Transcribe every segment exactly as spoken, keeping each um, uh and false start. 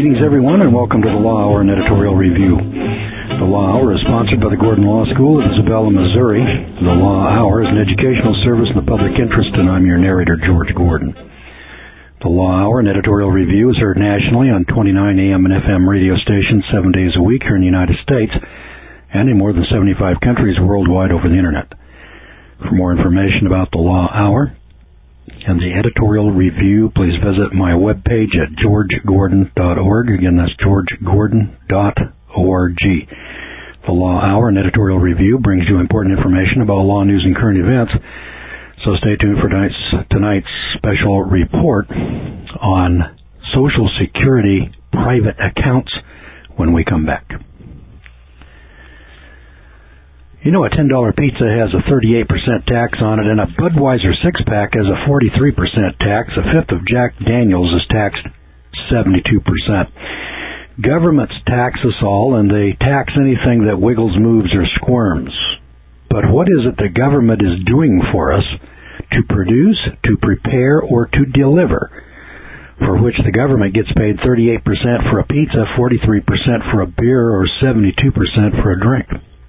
Greetings, everyone, and welcome to the Law Hour and Editorial Review. The Law Hour is sponsored by the Gordon Law School of Isabella, Missouri. The Law Hour is an educational service in the public interest, and I'm your narrator, George Gordon. The Law Hour and Editorial Review is heard nationally on twenty-nine A M and F M radio stations seven days a week here in the United States and in more than seventy-five countries worldwide over the Internet. For more information about the Law Hour and the Editorial Review, please visit my webpage at george gordon dot org. Again, that's george gordon dot org. The Law Hour and Editorial Review brings you important information about law news and current events. So stay tuned for tonight's, tonight's special report on Social Security private accounts when we come back. You know, a ten dollar pizza has a thirty-eight percent tax on it, and a Budweiser six-pack has a forty-three percent tax. A fifth of Jack Daniels is taxed seventy-two percent. Governments tax us all, and they tax anything that wiggles, moves, or squirms. But what is it the government is doing for us to produce, to prepare, or to deliver, for which the government gets paid thirty-eight percent for a pizza, forty-three percent for a beer, or seventy-two percent for a drink?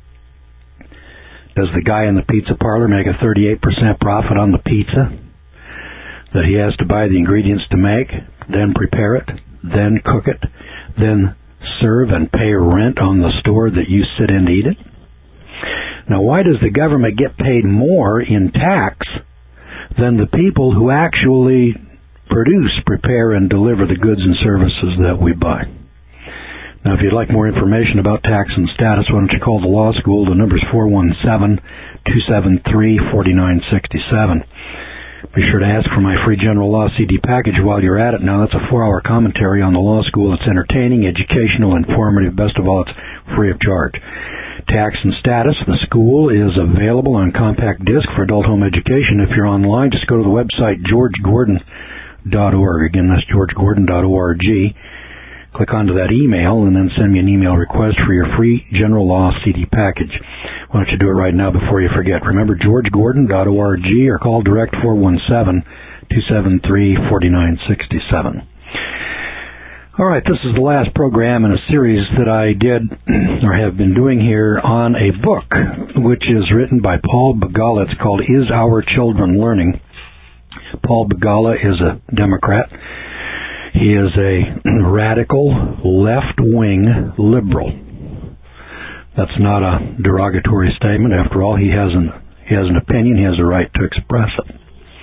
Does the guy in the pizza parlor make a thirty-eight percent profit on the pizza that he has to buy the ingredients to make, then prepare it, then cook it, then serve and pay rent on the store that you sit and eat it? Now, why does the government get paid more in tax than the people who actually produce, prepare, and deliver the goods and services that we buy? Now, if you'd like more information about tax and status, why don't you call the law school? The number's four one seven, two seven three, four nine six seven. Be sure to ask for my free general law C D package while you're at it. Now, that's a four-hour commentary on the law school. It's entertaining, educational, informative. Best of all, it's free of charge. Tax and status. The school is available on compact disc for adult home education. If you're online, just go to the website george gordon dot org. Again, that's george gordon dot org. Click onto that email and then send me an email request for your free general law C D package. Why don't you do it right now before you forget? Remember, george gordon dot org or call direct four one seven, two seven three, four nine six seven. All right, this is the last program in a series that I did or have been doing here on a book which is written by Paul Begala. It's called Is Our Children Learning? Paul Begala is a Democrat. He is a radical, left-wing liberal. That's not a derogatory statement. After all, he has an he has an opinion. He has a right to express it.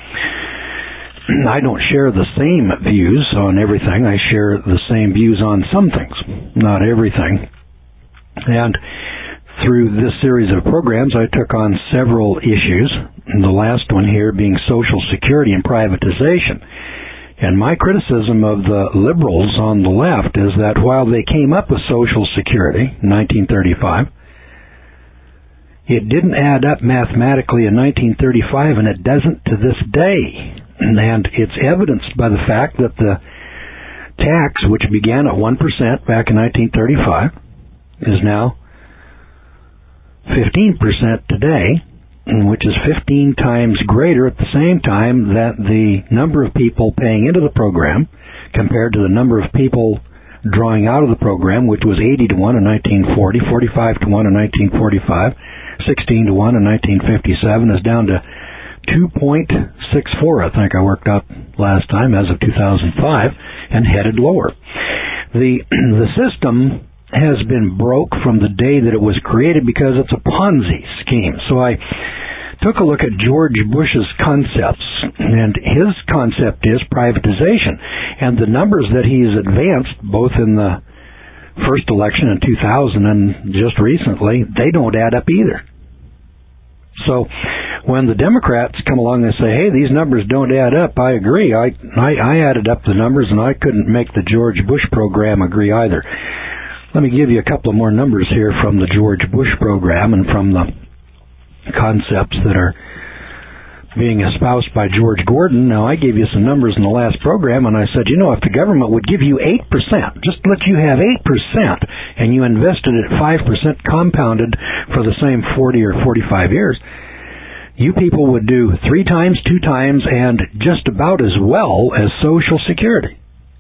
I don't share the same views on everything. I share the same views on some things, not everything. And through this series of programs, I took on several issues, the last one here being Social Security and privatization. And my criticism of the liberals on the left is that while they came up with Social Security in nineteen thirty-five, it didn't add up mathematically in nineteen thirty-five, and it doesn't to this day. And it's evidenced by the fact that the tax, which began at one percent back in nineteen thirty-five, is now fifteen percent today, which is fifteen times greater at the same time that the number of people paying into the program compared to the number of people drawing out of the program, which was eighty to one in nineteen forty, forty-five to one in nineteen forty-five, sixteen to one in nineteen fifty-seven, is down to two point six four, I think I worked out last time, as of two thousand five, and headed lower. The, the system has been broke from the day that it was created because it's a Ponzi scheme. So I took a look at George Bush's concepts, and his concept is privatization. And the numbers that he's advanced, both in the first election in two thousand and just recently, they don't add up either. So when the Democrats come along and say, hey, these numbers don't add up, I agree. I, I, I added up the numbers, and I couldn't make the George Bush program agree either. Let me give you a couple of more numbers here from the George Bush program and from the concepts that are being espoused by George Gordon. Now, I gave you some numbers in the last program, and I said, you know, if the government would give you eight percent, just let you have eight percent, and you invested it at five percent compounded for the same forty or forty-five years, you people would do three times, two times, and just about as well as Social Security.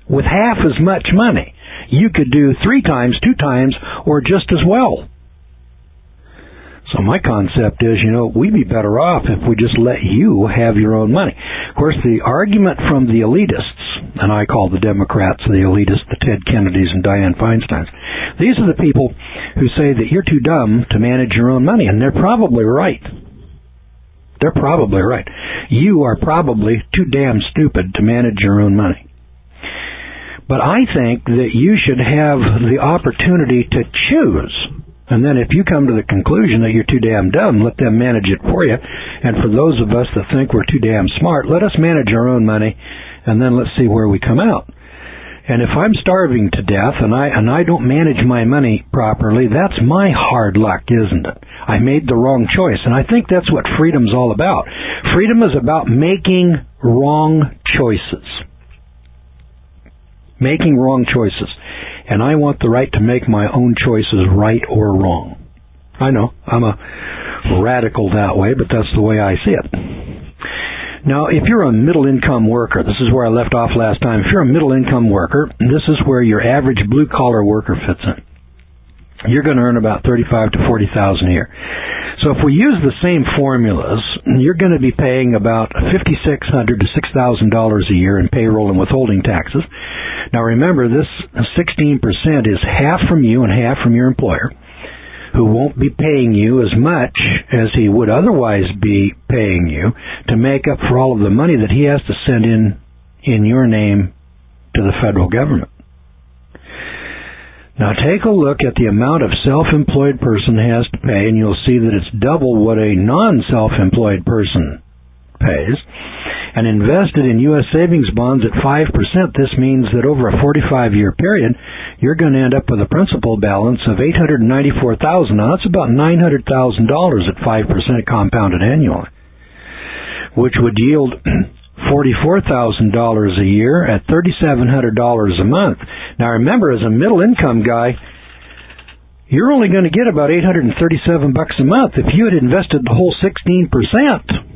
with half as much money. You could do three times, two times, or just as well. So my concept is, you know, we'd be better off if we just let you have your own money. Of course, the argument from the elitists, and I call the Democrats the elitists, the Ted Kennedys and Dianne Feinsteins, these are the people who say that you're too dumb to manage your own money, and they're probably right. They're probably right. You are probably too damn stupid to manage your own money. But I think that you should have the opportunity to choose. And then if you come to the conclusion that you're too damn dumb, let them manage it for you. And for those of us that think we're too damn smart, let us manage our own money, and then let's see where we come out. And if I'm starving to death and I and I don't manage my money properly, that's my hard luck, isn't it? I made the wrong choice. And I think that's what freedom's all about. Freedom is about making wrong choices. Making wrong choices. And I want the right to make my own choices, right or wrong. I know, I'm a radical that way, but that's the way I see it. Now, if you're a middle-income worker, this is where I left off last time. If you're a middle-income worker, this is where your average blue-collar worker fits in. You're going to earn about thirty-five to forty thousand a year. So if we use the same formulas, you're going to be paying about fifty-six hundred to six thousand dollars a year in payroll and withholding taxes. Now remember, this sixteen percent is half from you and half from your employer, who won't be paying you as much as he would otherwise be paying you to make up for all of the money that he has to send in in your name to the federal government. Now take a look at the amount a self-employed person has to pay, and you'll see that it's double what a non-self-employed person pays. And invested in U S savings bonds at five percent, this means that over a forty-five year period, you're going to end up with a principal balance of eight hundred ninety-four thousand dollars. Now, that's about nine hundred thousand dollars at five percent compounded annually, which would yield forty-four thousand dollars a year at three thousand seven hundred dollars a month. Now, remember, as a middle-income guy, you're only going to get about eight hundred thirty-seven bucks a month. If you had invested the whole sixteen percent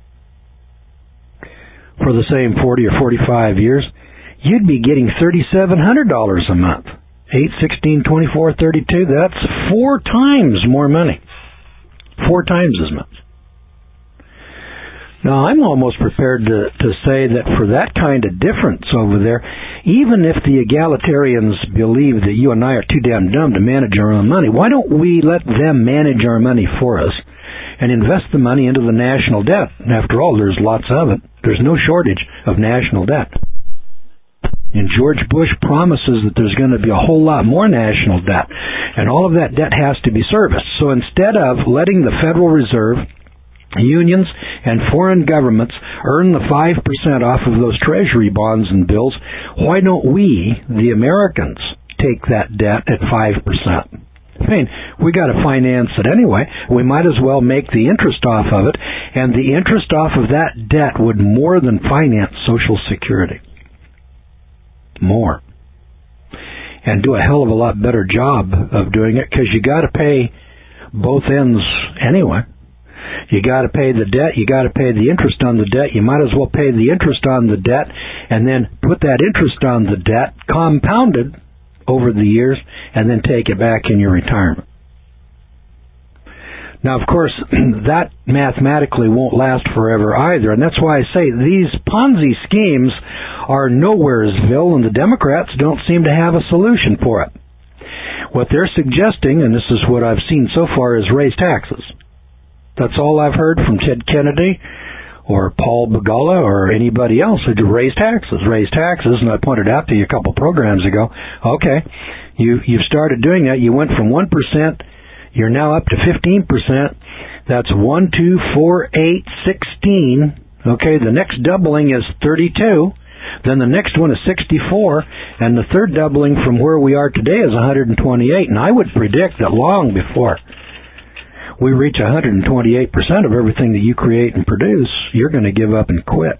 for the same forty or forty-five years, you'd be getting three thousand seven hundred dollars a month. eight, sixteen, twenty-four, thirty-two, that's four times more money. Four times as much. Now, I'm almost prepared to, to say that for that kind of difference over there, even if the egalitarians believe that you and I are too damn dumb to manage our own money, why don't we let them manage our money for us and invest the money into the national debt? And after all, there's lots of it. There's no shortage of national debt. And George Bush promises that there's going to be a whole lot more national debt. And all of that debt has to be serviced. So instead of letting the Federal Reserve, unions, and foreign governments earn the five percent off of those treasury bonds and bills, why don't we, the Americans, take that debt at five percent? I mean, we got to finance it anyway. We might as well make the interest off of it, and the interest off of that debt would more than finance Social Security. More. And do a hell of a lot better job of doing it, because you got to pay both ends anyway. You got to pay the debt, you got to pay the interest on the debt. You might as well pay the interest on the debt and then put that interest on the debt compounded over the years and then take it back in your retirement. Now, of course, that mathematically won't last forever either, and that's why I say these Ponzi schemes are nowheresville, and the Democrats don't seem to have a solution for it. What they're suggesting, and this is what I've seen so far, is raise taxes. That's all I've heard from Ted Kennedy or Paul Begala or anybody else, who to raise taxes, raise taxes. And I pointed out to you a couple programs ago, okay, you, you've started doing that. You went from one percent, you're now up to fifteen percent. That's one, two, four, eight, sixteen. Okay, the next doubling is thirty-two. Then the next one is sixty-four. And the third doubling from where we are today is one hundred twenty-eight. And I would predict that long before we reach one hundred twenty-eight percent of everything that you create and produce, you're going to give up and quit.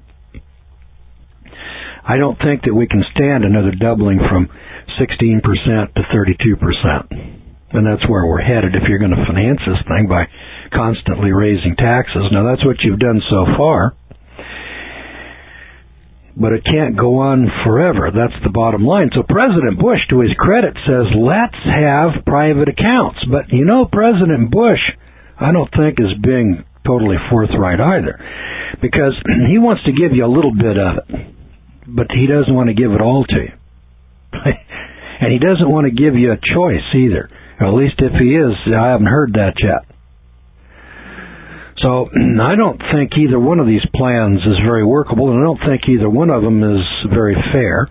I don't think that we can stand another doubling from sixteen percent to thirty-two percent. And that's where we're headed if you're going to finance this thing by constantly raising taxes. Now, that's what you've done so far. but it can't go on forever. That's the bottom line. So President Bush, to his credit, says, let's have private accounts. But, you know, President Bush, I don't think is being totally forthright either, because he wants to give you a little bit of it, but he doesn't want to give it all to you. And he doesn't want to give you a choice either. Or at least if he is, I haven't heard that yet. So I don't think either one of these plans is very workable, and I don't think either one of them is very fair.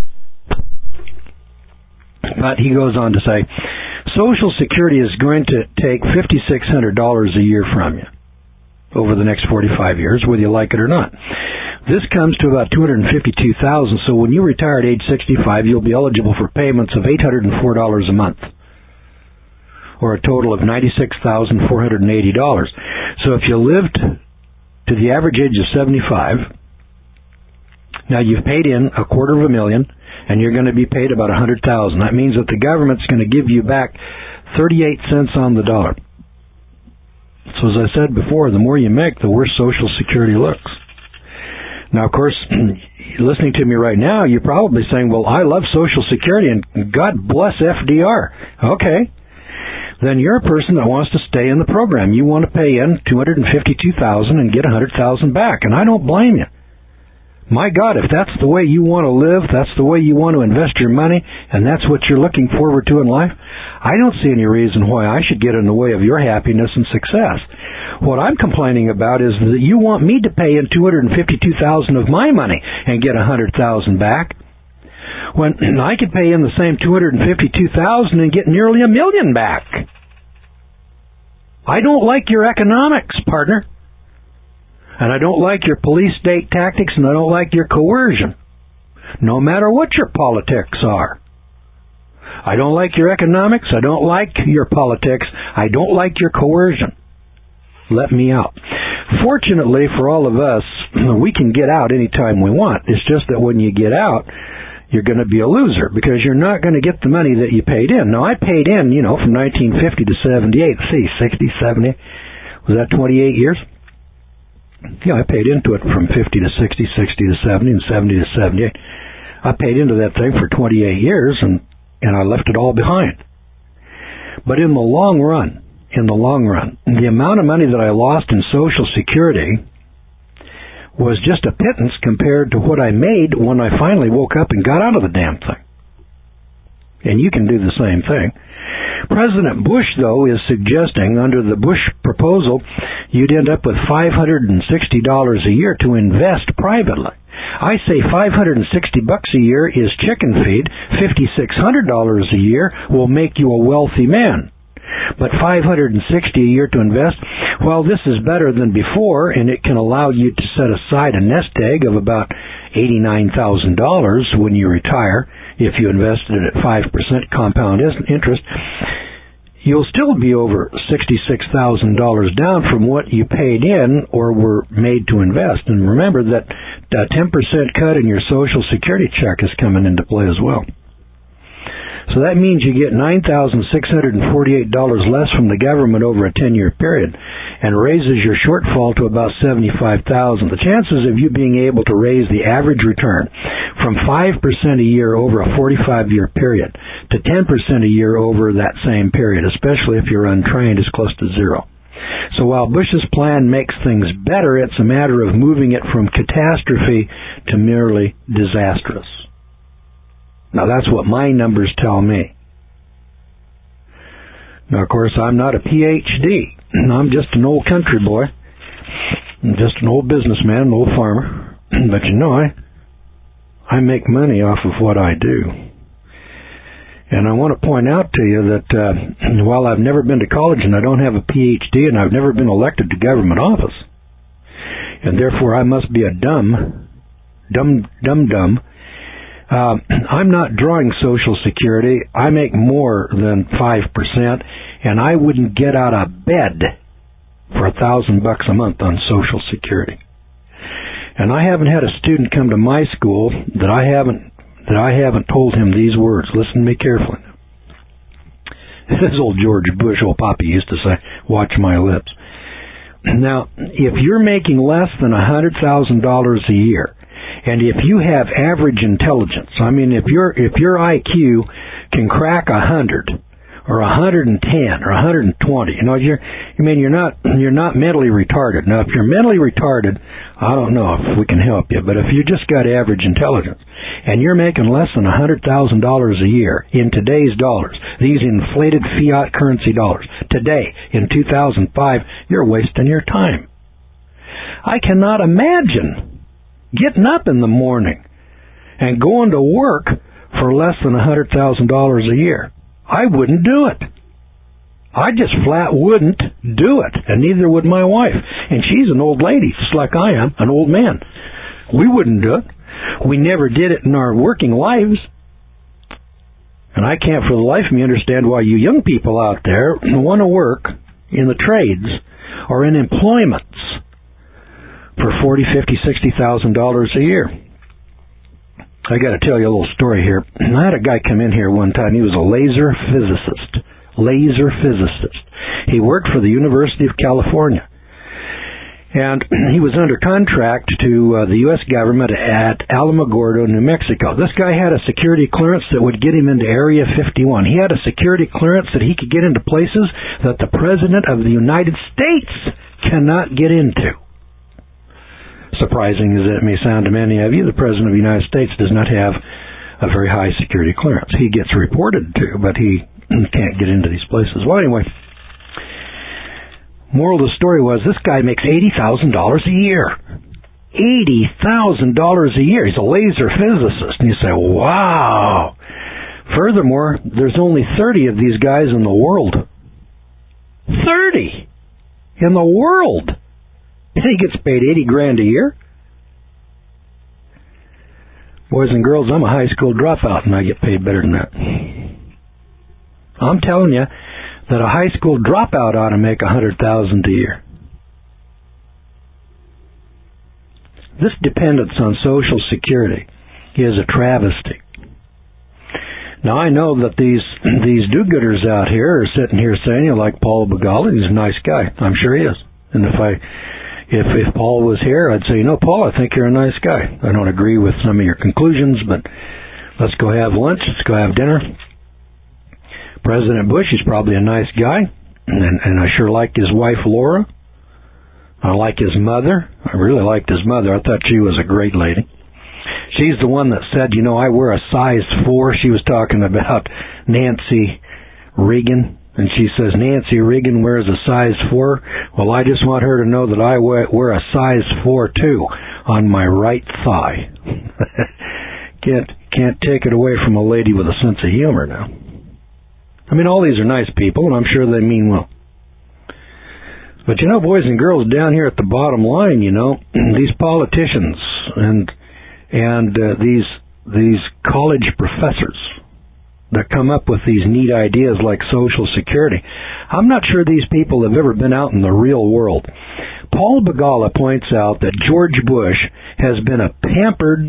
But he goes on to say, Social Security is going to take five thousand six hundred dollars a year from you over the next forty-five years, whether you like it or not. This comes to about two hundred fifty-two thousand dollars, so when you retire at age sixty-five, you'll be eligible for payments of eight hundred four dollars a month, or a total of ninety-six thousand four hundred eighty dollars. So if you lived to the average age of seventy-five, now you've paid in a quarter of a million, and you're going to be paid about one hundred thousand dollars. That means that the government's going to give you back thirty-eight cents on the dollar. So as I said before, the more you make, the worse Social Security looks. Now, of course, listening to me right now, you're probably saying, well, I love Social Security, and God bless F D R. Okay. Then you're a person that wants to stay in the program. You want to pay in two hundred fifty-two thousand dollars and get one hundred thousand dollars back, and I don't blame you. My God, if that's the way you want to live, that's the way you want to invest your money, and that's what you're looking forward to in life, I don't see any reason why I should get in the way of your happiness and success. What I'm complaining about is that you want me to pay in two hundred fifty-two thousand dollars of my money and get one hundred thousand dollars back, when I could pay in the same two hundred fifty-two thousand dollars and get nearly a million back. I don't like your economics, partner. And I don't like your police state tactics, and I don't like your coercion, no matter what your politics are. I don't like your economics. I don't like your politics. I don't like your coercion. Let me out. Fortunately for all of us, we can get out anytime we want. It's just that when you get out, you're going to be a loser, because you're not going to get the money that you paid in. Now, I paid in, you know, from nineteen fifty to seventy-eight. Let's see, sixty, seventy. Was that twenty-eight years? Yeah, I paid into it from fifty to sixty, sixty to seventy, and seventy to seventy-eight. I paid into that thing for twenty-eight years, and, and I left it all behind. But in the long run, in the long run, the amount of money that I lost in Social Security was just a pittance compared to what I made when I finally woke up and got out of the damn thing. And you can do the same thing. President Bush, though, is suggesting under the Bush proposal, you'd end up with five hundred sixty dollars a year to invest privately. I say five hundred sixty bucks a year is chicken feed. five thousand six hundred dollars a year will make you a wealthy man. But five hundred sixty dollars a year to invest, well, this is better than before, and it can allow you to set aside a nest egg of about eighty-nine thousand dollars when you retire. If you invested it at five percent compound interest, you'll still be over sixty-six thousand dollars down from what you paid in or were made to invest. And remember that a ten percent cut in your Social Security check is coming into play as well. So that means you get nine thousand six hundred forty-eight dollars less from the government over a ten-year period, and raises your shortfall to about seventy-five thousand dollars. The chances of you being able to raise the average return from five percent a year over a forty-five-year period to ten percent a year over that same period, especially if you're untrained, is close to zero. So while Bush's plan makes things better, it's a matter of moving it from catastrophe to merely disastrous. Now, that's what my numbers tell me. Now, of course, I'm not a P H D. I'm just an old country boy. I'm just an old businessman, an old farmer. But, you know, I I make money off of what I do. And I want to point out to you that uh, while I've never been to college and I don't have a P H D and I've never been elected to government office, and therefore I must be a dumb, dumb, dumb, dumb, Uh, I'm not drawing Social Security. I make more than five percent, and I wouldn't get out of bed for a thousand bucks a month on Social Security. And I haven't had a student come to my school that I haven't that I haven't told him these words. Listen to me carefully. As old George Bush, old Poppy, used to say, "Watch my lips." Now, if you're making less than a hundred thousand dollars a year, And if you have average intelligence, I mean, if your if your I Q can crack a hundred, or a hundred and ten, or a hundred and twenty, you know, you're, I mean, you're not you're not mentally retarded. Now, if you're mentally retarded, I don't know if we can help you, but if you just got average intelligence, and you're making less than a hundred thousand dollars a year in today's dollars, these inflated fiat currency dollars, today in two thousand five, you're wasting your time. I cannot imagine getting up in the morning and going to work for less than a hundred thousand dollars a year. I wouldn't do it. I just flat wouldn't do it, and neither would my wife. And she's an old lady, just like I am, an old man. We wouldn't do it. We never did it in our working lives. And I can't for the life of me understand why you young people out there want to work in the trades or in employments for forty, fifty, sixty thousand dollars a year. I got to tell you a little story here. I had a guy come in here one time. He was a laser physicist. Laser physicist. He worked for the University of California. And he was under contract to uh, the U S government at Alamogordo, New Mexico. This guy had a security clearance that would get him into Area fifty-one. He had a security clearance that he could get into places that the President of the United States cannot get into. Surprising as it may sound to many of you, the President of the United States does not have a very high security clearance. He gets reported to, but he can't get into these places. Well, anyway, moral of the story was this guy makes eighty thousand dollars a year. eighty thousand dollars a year. He's a laser physicist. And you say, wow. Furthermore, there's only thirty of these guys in the world. thirty in the world. And he gets paid eighty grand a year. Boys and girls, I'm a high school dropout and I get paid better than that. I'm telling you that a high school dropout ought to make a hundred thousand a year. This dependence on Social Security is a travesty. Now I know that these these do-gooders out here are sitting here saying, you know, like Paul Begala, he's a nice guy. I'm sure he is. And if I If if Paul was here, I'd say, you know, Paul, I think you're a nice guy. I don't agree with some of your conclusions, but let's go have lunch. Let's go have dinner. President Bush, he's probably a nice guy, and, and I sure like his wife, Laura. I like his mother. I really liked his mother. I thought she was a great lady. She's the one that said, you know, I wear a size four. She was talking about Nancy Reagan. And she says, Nancy Reagan wears a size four. Well, I just want her to know that I wear a size four, too, on my right thigh. can't can't take it away from a lady with a sense of humor now. I mean, all these are nice people, and I'm sure they mean well. But, you know, boys and girls, down here at the bottom line, you know, these politicians and and uh, these these college professors that come up with these neat ideas like Social Security, I'm not sure these people have ever been out in the real world. Paul Begala points out that George Bush has been a pampered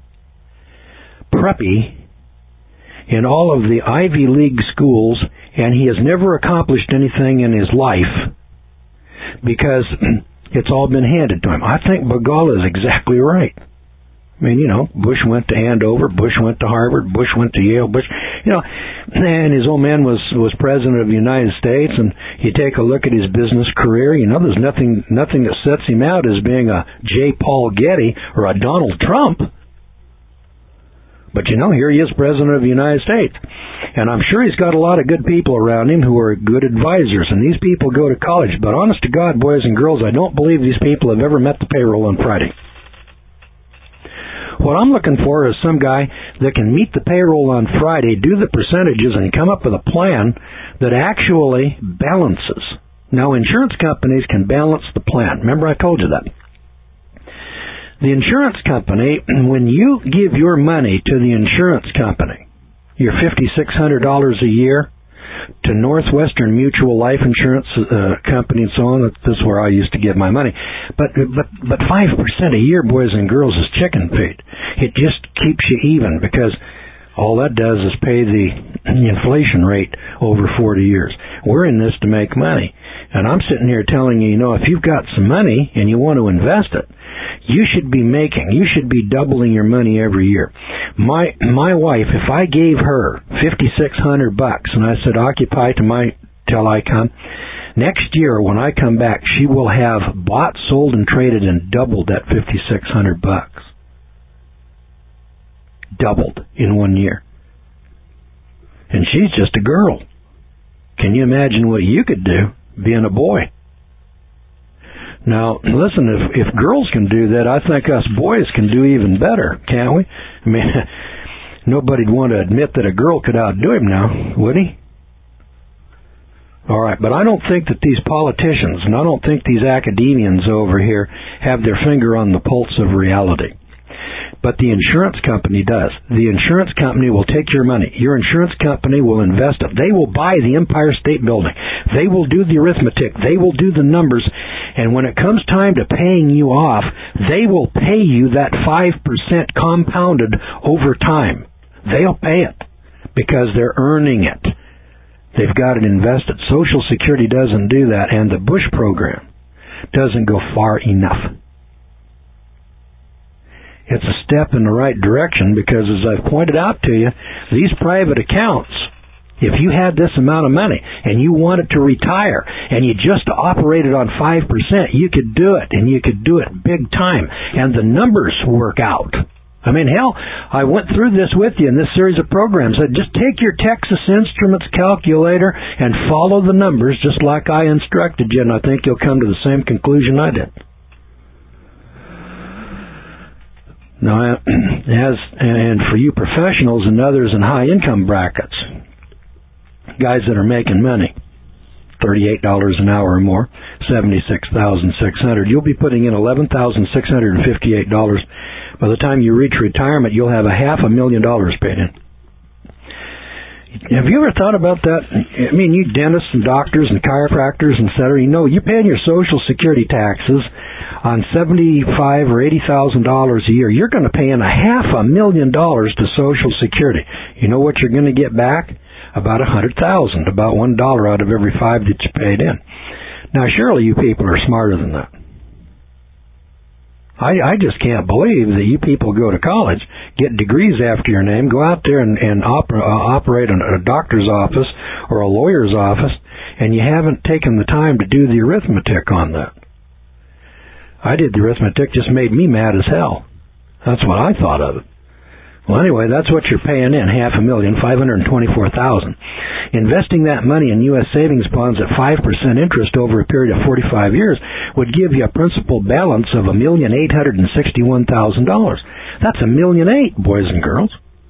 preppy in all of the Ivy League schools, and he has never accomplished anything in his life because it's all been handed to him. I think Begala is exactly right. I mean, you know, Bush went to Andover, Bush went to Harvard, Bush went to Yale, Bush, you know, and his old man was, was president of the United States, and you take a look at his business career, you know, there's nothing nothing that sets him out as being a J. Paul Getty or a Donald Trump. But, you know, here he is president of the United States. And I'm sure he's got a lot of good people around him who are good advisors, and these people go to college. But honest to God, boys and girls, I don't believe these people have ever met the payroll on Friday. What I'm looking for is some guy that can meet the payroll on Friday, do the percentages, and come up with a plan that actually balances. Now, insurance companies can balance the plan. Remember I told you that. The insurance company, when you give your money to the insurance company, your five thousand six hundred dollars a year, to Northwestern Mutual Life Insurance uh, Company and so on. This is where I used to give my money. But but but five percent a year, boys and girls, is chicken feed. It just keeps you even because All that does is pay the inflation rate over forty years. We're in this to make money. And I'm sitting here telling you, you know, if you've got some money and you want to invest it, you should be making, you should be doubling your money every year. My my wife, if I gave her fifty-six hundred bucks and I said, occupy to my, till I come, next year when I come back, she will have bought, sold, and traded and doubled that fifty-six hundred bucks. Doubled in one year. And she's just a girl. Can you imagine what you could do being a boy? Now, listen, if, if girls can do that, I think us boys can do even better, can't we? I mean, nobody'd want to admit that a girl could outdo him now, would he? All right, but I don't think that these politicians, and I don't think these academians over here have their finger on the pulse of reality. But the insurance company does. The insurance company will take your money. Your insurance company will invest it. They will buy the Empire State Building. They will do the arithmetic. They will do the numbers. And when it comes time to paying you off, they will pay you that five percent compounded over time. They'll pay it because they're earning it. They've got it invested. Social Security doesn't do that, and the Bush program doesn't go far enough. It's a step in the right direction because, as I've pointed out to you, these private accounts, if you had this amount of money and you wanted to retire and you just operated on five percent, you could do it, and you could do it big time, and the numbers work out. I mean, hell, I went through this with you in this series of programs. I just take your Texas Instruments calculator and follow the numbers just like I instructed you, and I think you'll come to the same conclusion I did. Now, as and for you professionals and others in high income brackets, guys that are making money, thirty-eight dollars an hour or more, seventy-six thousand six hundred dollars, you'll be putting in eleven thousand six hundred fifty-eight dollars. By the time you reach retirement, you'll have a half a million dollars paid in. Have you ever thought about that? I mean, you dentists and doctors and chiropractors and et cetera, you know, you're paying your Social Security taxes on seventy-five or eighty thousand dollars a year. You're going to pay in a half a million dollars to Social Security. You know what you're going to get back? About a hundred thousand, about one dollar out of every five that you paid in. Now, surely you people are smarter than that. I, I just can't believe that you people go to college, get degrees after your name, go out there and, and oper, uh, operate in a doctor's office or a lawyer's office, and you haven't taken the time to do the arithmetic on that. I did the arithmetic, just made me mad as hell. That's what I thought of it. Well, anyway, that's what you're paying in, half a million, five hundred twenty-four thousand. Investing that money in U S savings bonds at five percent interest over a period of forty-five years would give you a principal balance of a million eight hundred sixty-one thousand dollars. That's a million eight, boys and girls.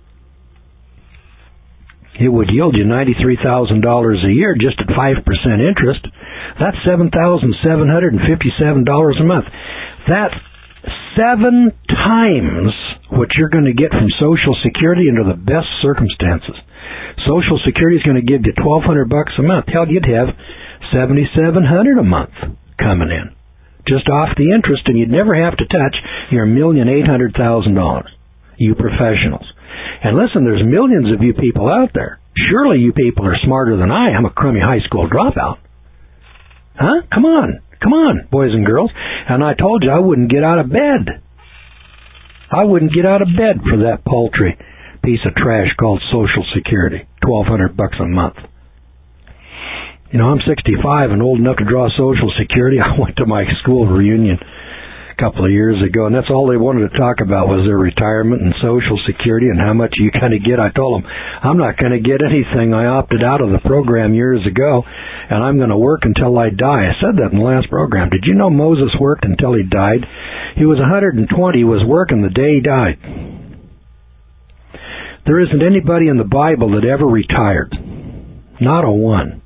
It would yield you ninety-three thousand dollars a year just at five percent interest. That's seven thousand seven hundred fifty-seven dollars a month. That's seven times what you're going to get from Social Security under the best circumstances. Social Security is going to give you twelve hundred bucks a month. Hell, you'd have seventy-seven hundred a month coming in just off the interest, and you'd never have to touch your million eight hundred thousand dollars. You professionals. And listen, there's millions of you people out there. Surely you people are smarter than I am, a crummy high school dropout. Huh? Come on. Come on, boys and girls. And I told you I wouldn't get out of bed. I wouldn't get out of bed for that paltry piece of trash called Social Security. twelve hundred bucks a month. You know, I'm sixty-five and old enough to draw Social Security. I went to my school reunion a couple of years ago, and that's all they wanted to talk about was their retirement and Social Security and how much you kind of get. I told them, I'm not going to get anything. I opted out of the program years ago, and I'm going to work until I die. I said that in the last program. Did you know Moses worked until he died? He was one hundred twenty, was working the day he died. There isn't anybody in the Bible that ever retired. Not a one.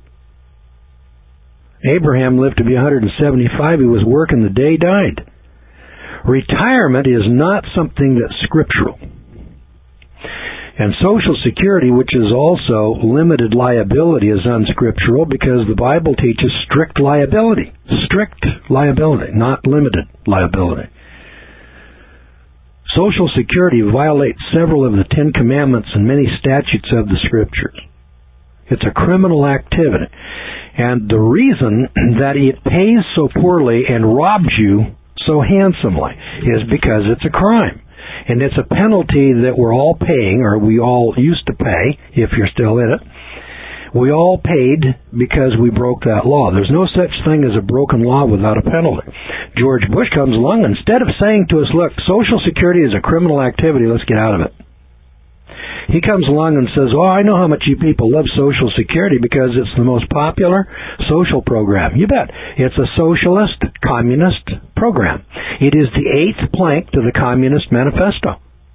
Abraham lived to be one hundred seventy-five. He was working the day he died. Retirement is not something that's scriptural. And Social Security, which is also limited liability, is unscriptural because the Bible teaches strict liability. Strict liability, not limited liability. Social Security violates several of the Ten Commandments and many statutes of the Scriptures. It's a criminal activity. And the reason that it pays so poorly and robs you so handsomely is because it's a crime. And it's a penalty that we're all paying, or we all used to pay, if you're still in it. We all paid because we broke that law. There's no such thing as a broken law without a penalty. George Bush comes along, instead of saying to us, look, Social Security is a criminal activity, let's get out of it. He comes along and says, oh, I know how much you people love Social Security because it's the most popular social program. You bet. It's a socialist, communist program. It is the eighth plank to the Communist Manifesto.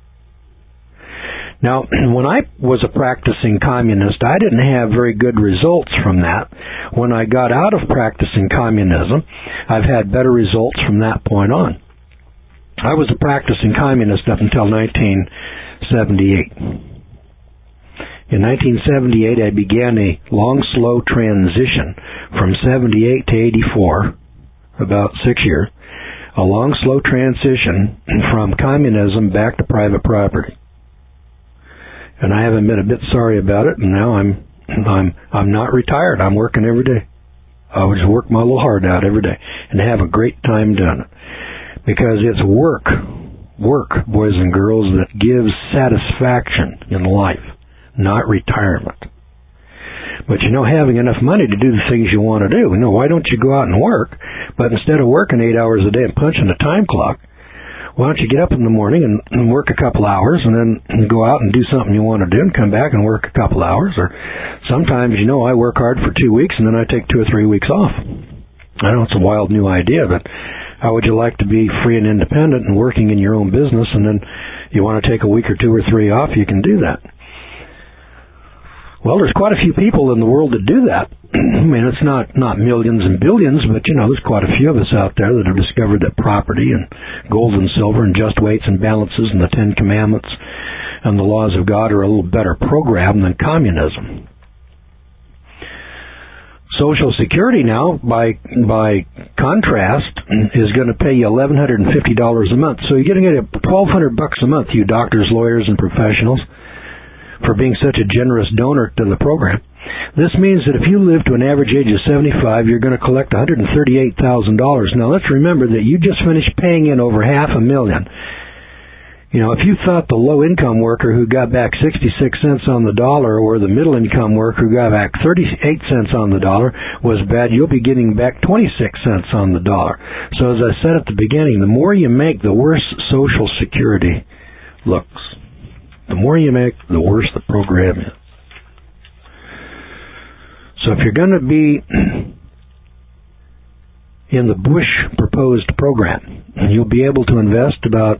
Now, when I was a practicing communist, I didn't have very good results from that. When I got out of practicing communism, I've had better results from that point on. I was a practicing communist up until nineteen seventy-eight. In nineteen seventy-eight, I began a long, slow transition from seventy-eight to eighty-four, about six years, a long, slow transition from communism back to private property. And I haven't been a bit sorry about it, and now I'm I'm I'm not retired. I'm working every day. I just work my little heart out every day and have a great time doing it. Because it's work, work, boys and girls, that gives satisfaction in life, not retirement. But you know, having enough money to do the things you want to do, you know, why don't you go out and work? But instead of working eight hours a day and punching a time clock, why don't you get up in the morning and, and work a couple hours and then go out and do something you want to do and come back and work a couple hours? Or sometimes, you know, I work hard for two weeks and then I take two or three weeks off. I know it's a wild new idea, but how would you like to be free and independent and working in your own business, and then you want to take a week or two or three off, you can do that. Well, there's quite a few people in the world that do that. I mean, it's not, not millions and billions, but, you know, there's quite a few of us out there that have discovered that property and gold and silver and just weights and balances and the Ten Commandments and the laws of God are a little better program than communism. Social Security now, by by contrast, is going to pay you eleven fifty dollars a month. So you're going to get twelve hundred bucks a month, you doctors, lawyers, and professionals, for being such a generous donor to the program. This means that if you live to an average age of seventy-five, you're going to collect one hundred thirty-eight thousand dollars. Now, let's remember that you just finished paying in over half a million. You know, if you thought the low-income worker who got back sixty-six cents on the dollar or the middle-income worker who got back thirty-eight cents on the dollar was bad, you'll be getting back twenty-six cents on the dollar. So as I said at the beginning, the more you make, the worse Social Security looks. The more you make, the worse the program is. So if you're going to be in the Bush proposed program, you'll be able to invest about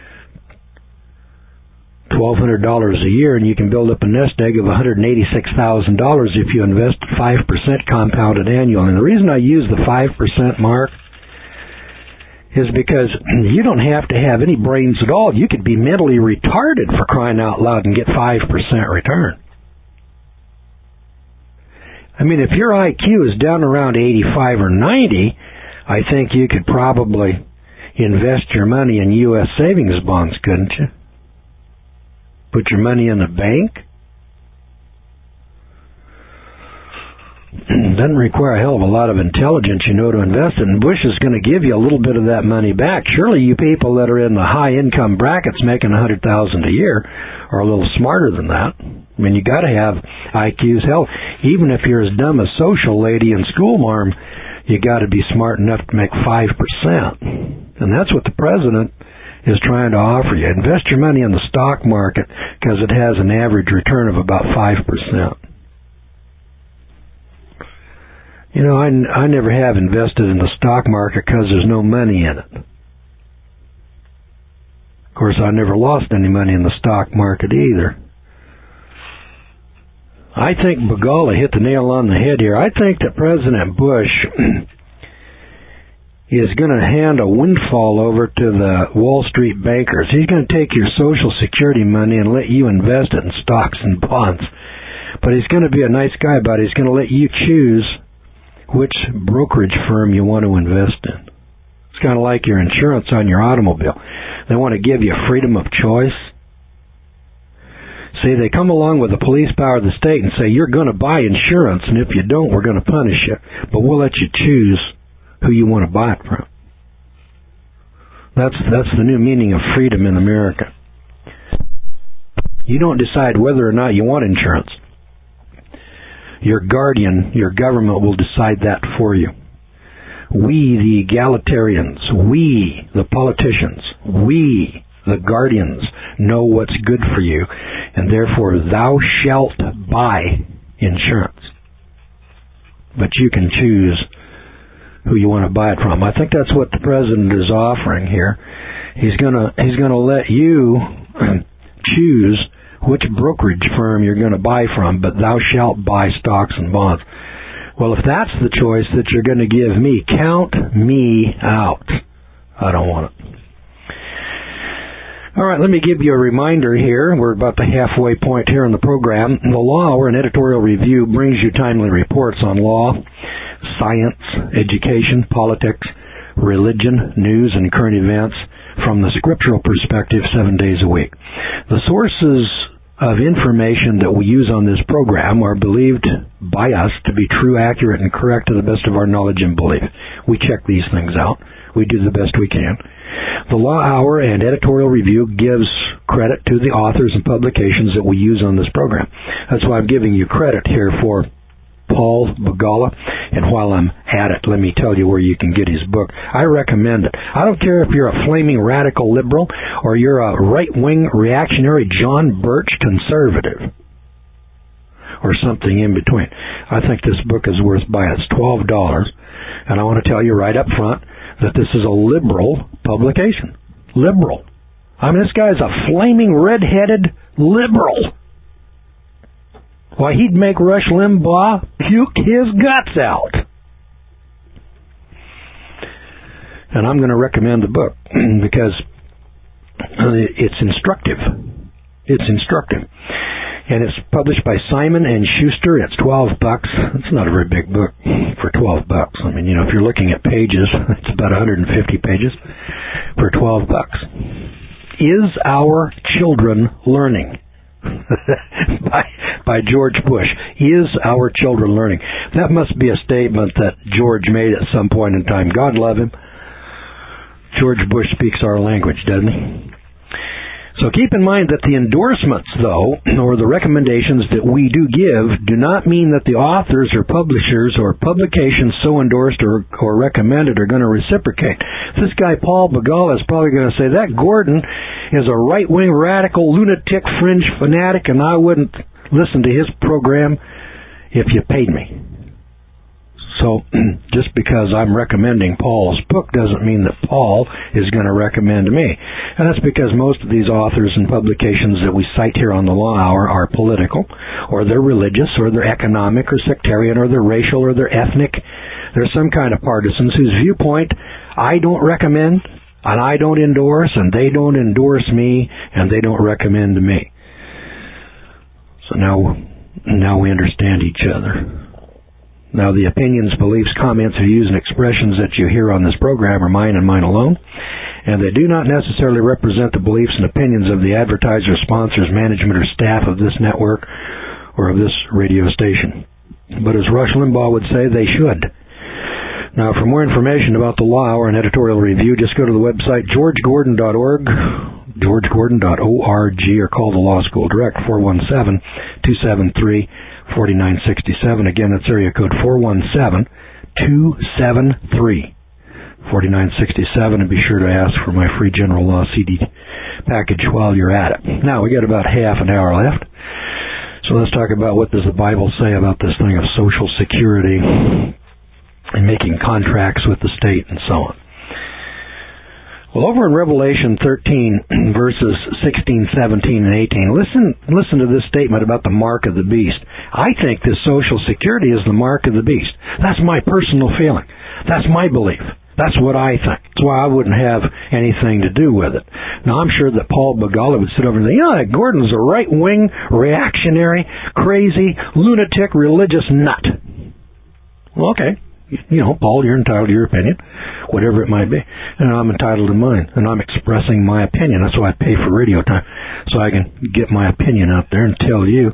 twelve hundred dollars a year, and you can build up a nest egg of one hundred eighty-six thousand dollars if you invest five percent compounded annually. And the reason I use the five percent mark is because you don't have to have any brains at all. You could be mentally retarded, for crying out loud, and get five percent return. I mean, if your I Q is down around eighty-five or ninety, I think you could probably invest your money in U S savings bonds, couldn't you? Put your money in the bank? Doesn't require a hell of a lot of intelligence, you know, to invest it. And Bush is going to give you a little bit of that money back. Surely you people that are in the high income brackets making one hundred thousand dollars a year are a little smarter than that. I mean, you got to have I Qs. Hell, even if you're as dumb as social lady and school marm, you got to be smart enough to make five percent. And that's what the president is trying to offer you. Invest your money in the stock market because it has an average return of about five percent. You know, I, I never have invested in the stock market because there's no money in it. Of course, I never lost any money in the stock market either. I think Begala hit the nail on the head here. I think that President Bush is going to hand a windfall over to the Wall Street bankers. He's going to take your Social Security money and let you invest it in stocks and bonds. But he's going to be a nice guy about it. He's going to let you choose which brokerage firm you want to invest in. It's kind of like your insurance on your automobile. They want to give you freedom of choice. See, they come along with the police power of the state and say, you're going to buy insurance, and if you don't, we're going to punish you. But we'll let you choose who you want to buy it from. That's, that's the new meaning of freedom in America. You don't decide whether or not you want insurance. Your guardian, your government will decide that for you. We, the egalitarians, we, the politicians, we, the guardians, know what's good for you, and therefore thou shalt buy insurance. But you can choose who you want to buy it from. I think that's what the president is offering here. He's gonna he's gonna let you choose which brokerage firm you're going to buy from, but thou shalt buy stocks and bonds. Well, if that's the choice that you're going to give me, count me out. I don't want it. All right, let me give you a reminder here. We're about the halfway point here in the program. The Law Hour, an editorial review, brings you timely reports on law, science, education, politics, religion, news, and current events from the scriptural perspective seven days a week. The sources of information that we use on this program are believed by us to be true, accurate, and correct to the best of our knowledge and belief. We check these things out. We do the best we can. The Law Hour and editorial review gives credit to the authors and publications that we use on this program. That's why I'm giving you credit here for Paul Begala. And while I'm at it, let me tell you where you can get his book. I recommend it. I don't care if you're a flaming radical liberal or you're a right-wing reactionary John Birch conservative or something in between. I think this book is worth buying. It's twelve dollars. And I want to tell you right up front that this is a liberal publication. Liberal. I mean, this guy's a flaming red-headed liberal. Why, he'd make Rush Limbaugh puke his guts out. And I'm going to recommend the book because it's instructive. It's instructive. And it's published by Simon and Schuster. It's twelve bucks. It's not a very big book for twelve bucks. I mean, you know, if you're looking at pages, it's about one hundred fifty pages for twelve bucks. Is Our Children Learning? by, by George Bush. Is Our Children Learning? That must be a statement that George made at some point in time. God love him. George Bush speaks our language, doesn't he? So keep in mind that the endorsements, though, or the recommendations that we do give, do not mean that the authors or publishers or publications so endorsed or, or recommended are going to reciprocate. This guy, Paul Begala, is probably going to say, that Gordon is a right-wing radical lunatic fringe fanatic, and I wouldn't listen to his program if you paid me. So just because I'm recommending Paul's book doesn't mean that Paul is going to recommend me. And that's because most of these authors and publications that we cite here on the Law Hour are political, or they're religious, or they're economic, or sectarian, or they're racial, or they're ethnic. They're some kind of partisans whose viewpoint I don't recommend, and I don't endorse, and they don't endorse me, and they don't recommend me. So now, now we understand each other. Now, the opinions, beliefs, comments, views, and expressions that you hear on this program are mine and mine alone, and they do not necessarily represent the beliefs and opinions of the advertisers, sponsors, management, or staff of this network or of this radio station. But as Rush Limbaugh would say, they should. Now, for more information about the Law Hour and editorial review, just go to the website george gordon dot org, george gordon dot org, or call the Law School Direct, four one seven, two seven three, four nine six seven. Again, that's area code four one seven, two seven three, four nine six seven, and be sure to ask for my free general law C D package while you're at it. Now, we got about half an hour left, so let's talk about what does the Bible say about this thing of Social Security and making contracts with the state and so on. Well, over in Revelation thirteen, verses sixteen, seventeen, and eighteen, listen listen to this statement about the mark of the beast. I think this Social Security is the mark of the beast. That's my personal feeling. That's my belief. That's what I think. That's why I wouldn't have anything to do with it. Now, I'm sure that Paul Begala would sit over and say, you know, that Gordon's a right-wing, reactionary, crazy, lunatic, religious nut. Well, okay. You know, Paul, you're entitled to your opinion, whatever it might be. And I'm entitled to mine. And I'm expressing my opinion. That's why I pay for radio time, so I can get my opinion out there and tell you.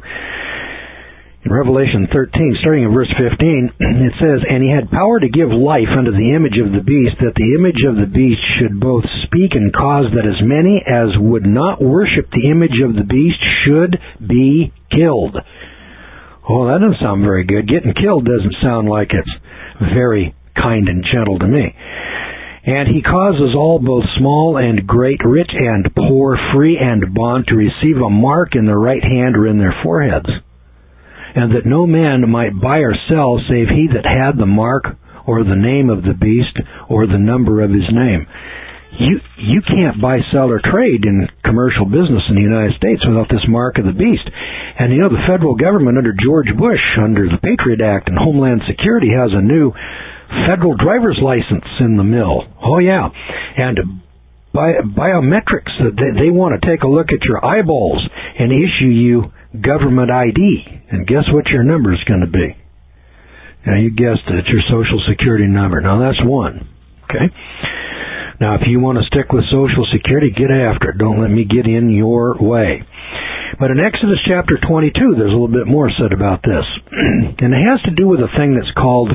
In Revelation thirteen, starting in verse fifteen, it says, "And he had power to give life unto the image of the beast, that the image of the beast should both speak and cause that as many as would not worship the image of the beast should be killed." Oh, that doesn't sound very good. Getting killed doesn't sound like it's very kind and gentle to me. "And he causes all, both small and great, rich and poor, free and bond, to receive a mark in their right hand or in their foreheads. And that no man might buy or sell save he that had the mark or the name of the beast or the number of his name." You you can't buy, sell, or trade in commercial business in the United States without this mark of the beast. And you know, the federal government under George Bush, under the Patriot Act and Homeland Security, has a new federal driver's license in the mill. Oh yeah. And bi- biometrics, they, they want to take a look at your eyeballs and issue you government I D. And guess what your number is going to be? Now, you guessed it, it's your Social Security number. Now, that's one. Okay? Now, if you want to stick with Social Security, get after it. Don't let me get in your way. But in Exodus chapter twenty-two, there's a little bit more said about this. And it has to do with a thing that's called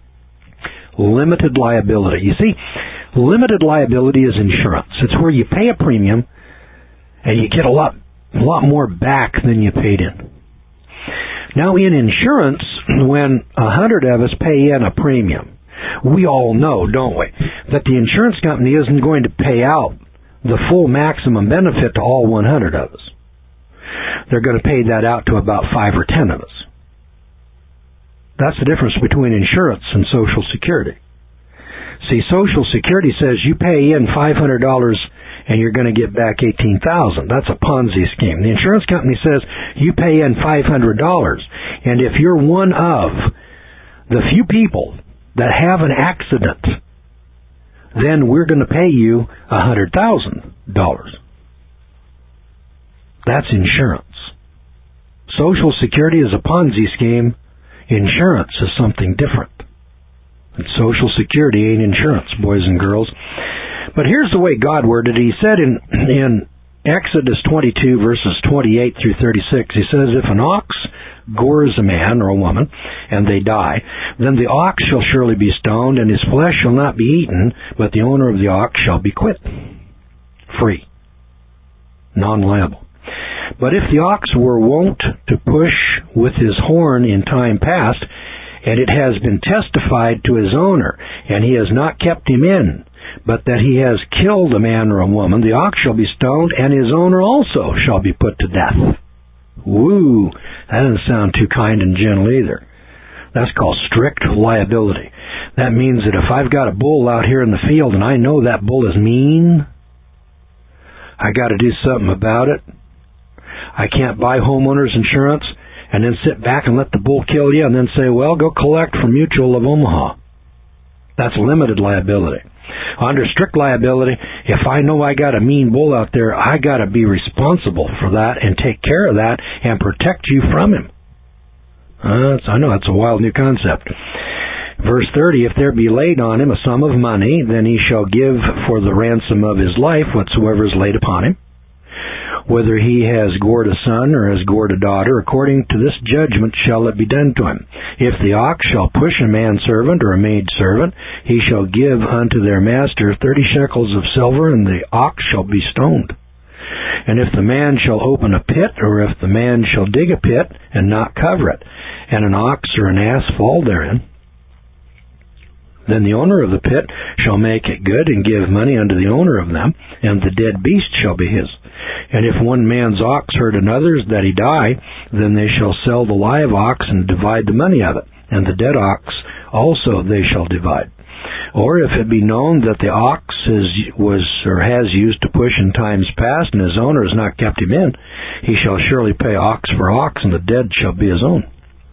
limited liability. You see, limited liability is insurance. It's where you pay a premium and you get a lot, a lot more back than you paid in. Now, in insurance, when a hundred of us pay in a premium, we all know, don't we, that the insurance company isn't going to pay out the full maximum benefit to all one hundred of us. They're going to pay that out to about five or ten of us. That's the difference between insurance and Social Security. See, Social Security says you pay in five hundred dollars and you're going to get back eighteen thousand dollars. That's a Ponzi scheme. The insurance company says you pay in five hundred dollars, and if you're one of the few people that have an accident, then we're going to pay you one hundred thousand dollars. That's insurance. Social Security is a Ponzi scheme. Insurance is something different. And Social Security ain't insurance, boys and girls. But here's the way God worded it. He said in, in Exodus twenty-two, verses twenty-eight through thirty-six, he says, "If an ox gores a man or a woman, and they die, then the ox shall surely be stoned, and his flesh shall not be eaten, but the owner of the ox shall be quit." Free. Non-liable. "But if the ox were wont to push with his horn in time past, and it has been testified to his owner, and he has not kept him in, but that he has killed a man or a woman, the ox shall be stoned, and his owner also shall be put to death." Woo! That doesn't sound too kind and gentle either. That's called strict liability. That means that if I've got a bull out here in the field and I know that bull is mean, I got to do something about it. I can't buy homeowners insurance and then sit back and let the bull kill you and then say, well, go collect from Mutual of Omaha. That's limited liability. Under strict liability, if I know I got a mean bull out there, I got to be responsible for that and take care of that and protect you from him. Uh, I know that's a wild new concept. Verse thirty, "If there be laid on him a sum of money, then he shall give for the ransom of his life whatsoever is laid upon him. Whether he has gored a son or has gored a daughter, according to this judgment shall it be done to him. If the ox shall push a manservant or a maidservant, he shall give unto their master thirty shekels of silver, and the ox shall be stoned. And if the man shall open a pit, or if the man shall dig a pit and not cover it, and an ox or an ass fall therein, then the owner of the pit shall make it good and give money unto the owner of them, and the dead beast shall be his. And if one man's ox hurt another's that he die, then they shall sell the live ox and divide the money of it, and the dead ox also they shall divide. Or if it be known that the ox is, was or has used to push in times past, and his owner has not kept him in, he shall surely pay ox for ox, and the dead shall be his own."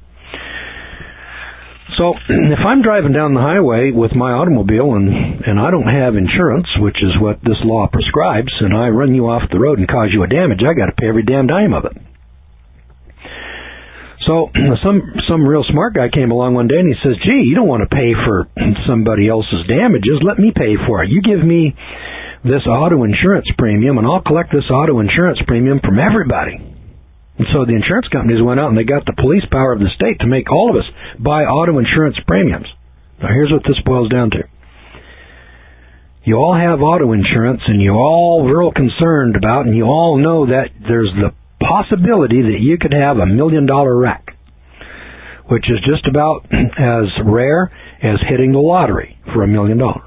So, if I'm driving down the highway with my automobile and, and I don't have insurance, which is what this law prescribes, and I run you off the road and cause you a damage, I got to pay every damn dime of it. So some some real smart guy came along one day and he says, gee, you don't want to pay for somebody else's damages. Let me pay for it. You give me this auto insurance premium and I'll collect this auto insurance premium from everybody. And so the insurance companies went out and they got the police power of the state to make all of us buy auto insurance premiums. Now here's what this boils down to. You all have auto insurance and you're all real concerned about, and you all know that there's the possibility that you could have a million dollar wreck, which is just about as rare as hitting the lottery for a million dollars.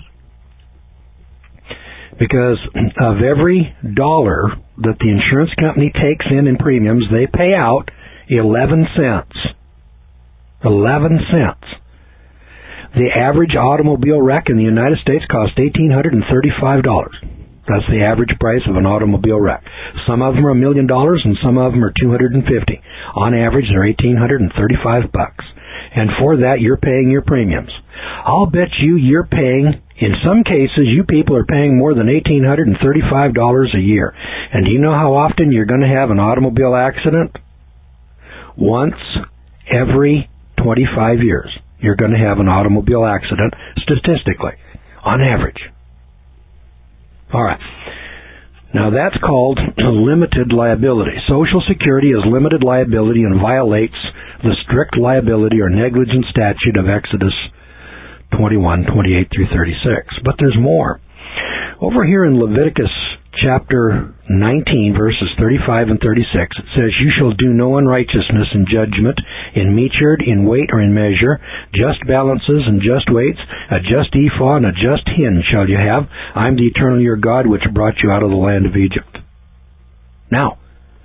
Because of every dollar that the insurance company takes in in premiums, they pay out eleven cents. eleven cents. The average automobile wreck in the United States cost one thousand eight hundred thirty-five dollars. That's the average price of an automobile wreck. Some of them are a million dollars and some of them are two hundred fifty. On average, they're one thousand eight hundred thirty-five bucks. And for that, you're paying your premiums. I'll bet you you're paying, in some cases, you people are paying more than one thousand eight hundred thirty-five dollars a year. And do you know how often you're going to have an automobile accident? Once every twenty-five years. You're going to have an automobile accident, statistically, on average. All right. Now, that's called limited liability. Social Security is limited liability and violates the strict liability or negligence statute of Exodus twenty-one, twenty-eight through thirty-six. But there's more. Over here in Leviticus chapter nineteen, verses thirty-five and thirty-six, it says, you shall do no unrighteousness in judgment, in meachard, in weight, or in measure. Just balances and just weights, a just ephah and a just hin shall you have. I'm the eternal your God, which brought you out of the land of Egypt. Now,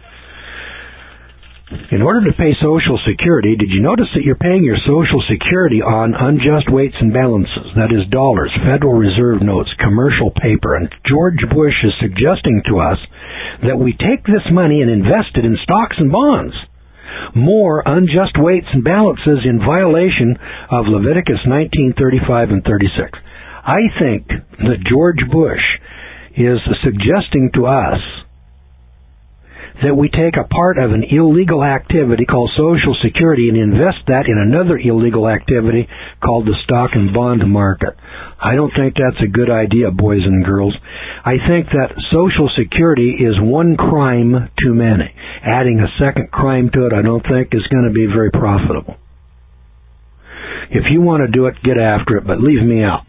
in order to pay Social Security, did you notice that you're paying your Social Security on unjust weights and balances? That is dollars, Federal Reserve notes, commercial paper. And George Bush is suggesting to us that we take this money and invest it in stocks and bonds. More unjust weights and balances in violation of Leviticus nineteen, thirty-five and thirty-six. I think that George Bush is suggesting to us that we take a part of an illegal activity called Social Security and invest that in another illegal activity called the stock and bond market. I don't think that's a good idea, boys and girls. I think that Social Security is one crime too many. Adding a second crime to it, I don't think is going to be very profitable. If you want to do it, get after it, but leave me out.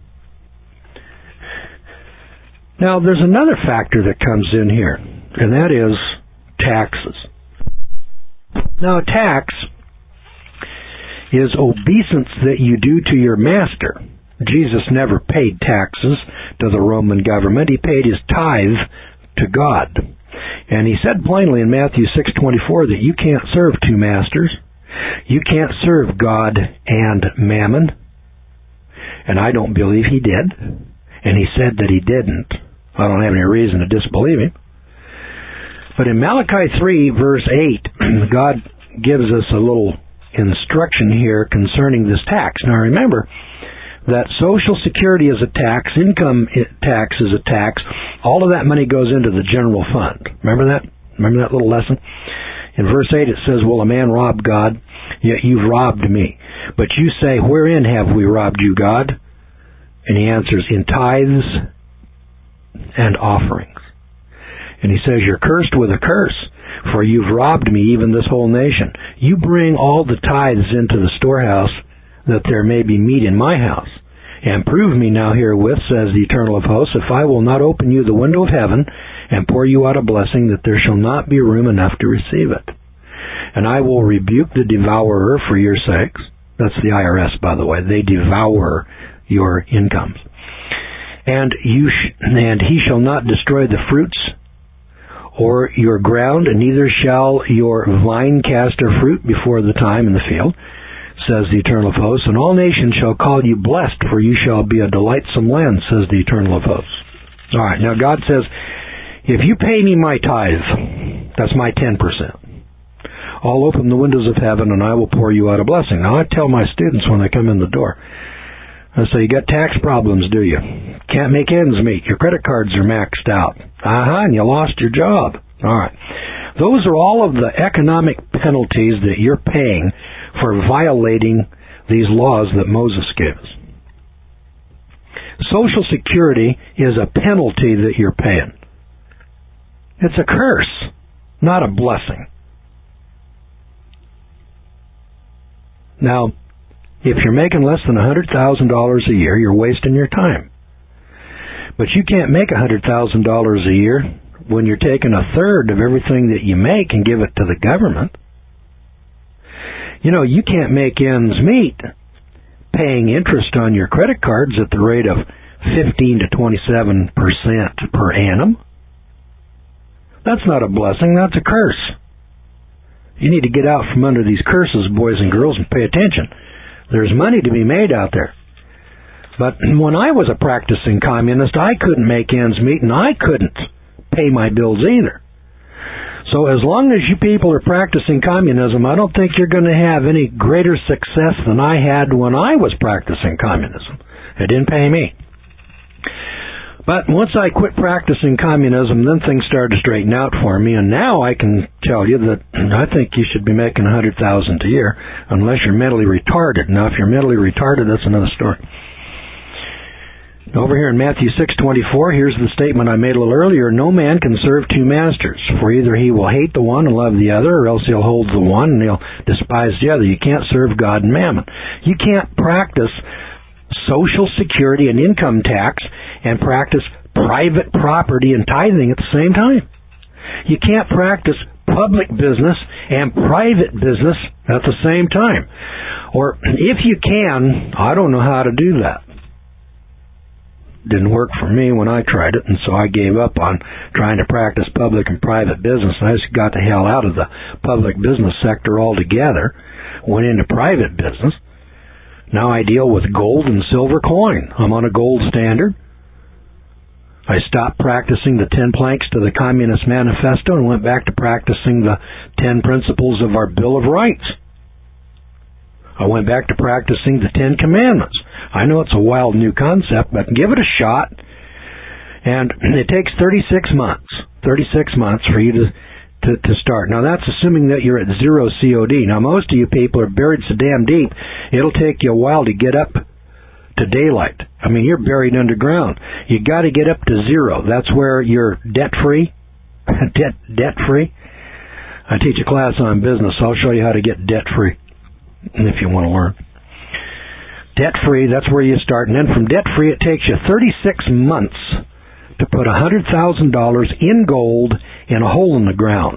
Now, there's another factor that comes in here, and that is taxes. Now, a tax is obeisance that you do to your master. Jesus never paid taxes to the Roman government. He paid his tithe to God. And he said plainly in Matthew six twenty-four that you can't serve two masters. You can't serve God and mammon. And I don't believe he did. And he said that he didn't. I don't have any reason to disbelieve him. But in Malachi three, verse eight, God gives us a little instruction here concerning this tax. Now remember that Social Security is a tax, income tax is a tax. All of that money goes into the general fund. Remember that? Remember that little lesson? In verse eight it says, will a man rob God? Yet you've robbed me. But you say, wherein have we robbed you, God? And he answers, in tithes and offerings. And he says, you're cursed with a curse, for you've robbed me, even this whole nation. You bring all the tithes into the storehouse, that there may be meat in my house. And prove me now herewith, says the Eternal of Hosts, if I will not open you the window of heaven, and pour you out a blessing, that there shall not be room enough to receive it. And I will rebuke the devourer for your sakes. That's the I R S, by the way. They devour your incomes. And you sh- and he shall not destroy the fruits or your ground, and neither shall your vine cast her fruit before the time in the field, says the Eternal of Hosts. And all nations shall call you blessed, for you shall be a delightsome land, says the Eternal of Hosts. All right, now God says, if you pay me my tithe, that's my ten percent, I'll open the windows of heaven and I will pour you out a blessing. Now I tell my students when they come in the door, I say, you got tax problems, do you? Can't make ends meet. Your credit cards are maxed out. Uh-huh, and you lost your job. All right. Those are all of the economic penalties that you're paying for violating these laws that Moses gave us. Social Security is a penalty that you're paying. It's a curse, not a blessing. Now, if you're making less than one hundred thousand dollars a year, you're wasting your time. But you can't make one hundred thousand dollars a year when you're taking a third of everything that you make and give it to the government. You know, you can't make ends meet paying interest on your credit cards at the rate of fifteen to twenty-seven percent per annum. That's not a blessing, that's a curse. You need to get out from under these curses, boys and girls, and pay attention. There's money to be made out there. But when I was a practicing communist, I couldn't make ends meet, and I couldn't pay my bills either. So as long as you people are practicing communism, I don't think you're going to have any greater success than I had when I was practicing communism. It didn't pay me. But once I quit practicing communism, then things started to straighten out for me, and now I can tell you that I think you should be making one hundred thousand dollars a year, unless you're mentally retarded. Now, if you're mentally retarded, that's another story. Over here in Matthew six twenty-four, here's the statement I made a little earlier. No man can serve two masters, for either he will hate the one and love the other, or else he'll hold the one and he'll despise the other. You can't serve God and mammon. You can't practice Social Security and income tax and practice private property and tithing at the same time. You can't practice public business and private business at the same time. Or if you can, I don't know how to do that. Didn't work for me when I tried it, and so I gave up on trying to practice public and private business. I just got the hell out of the public business sector altogether, went into private business. Now I deal with gold and silver coin. I'm on a gold standard. I stopped practicing the ten planks to the Communist Manifesto and went back to practicing the ten principles of our Bill of Rights. I went back to practicing the Ten Commandments. I know it's a wild new concept, but give it a shot. And it takes thirty-six months, thirty-six months for you to, to, to start. Now that's assuming that you're at zero C O D. Now most of you people are buried so damn deep, it'll take you a while to get up to daylight. I mean, you're buried underground. You got to get up to zero. That's where you're debt-free. debt, debt-free. I teach a class on business. I'll show you how to get debt-free if you want to learn. Debt-free, that's where you start. And then from debt-free, it takes you thirty-six months to put one hundred thousand dollars in gold in a hole in the ground.